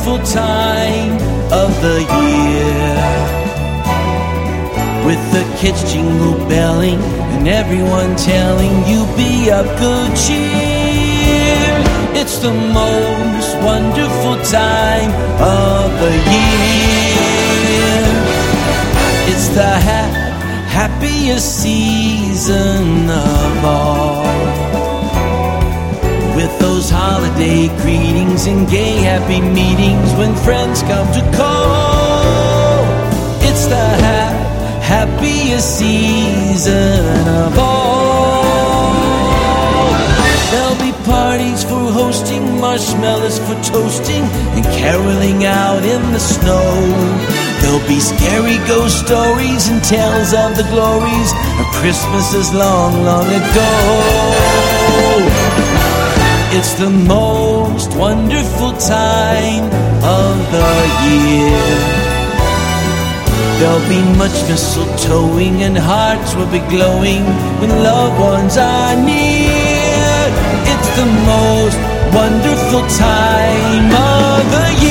wonderful time of the year, with the kids jingle belling and everyone telling you be of good cheer. It's the most wonderful time of the year. It's the happiest season of all, with those holiday greetings and gay happy meetings when friends come to call. It's the happiest season of all. There'll be parties for hosting, marshmallows for toasting, and caroling out in the snow. There'll be scary ghost stories and tales of the glories of Christmases long, long ago. It's the most wonderful time of the year. There'll be much mistletoeing and hearts will be glowing when loved ones are near. It's the most wonderful time of the year.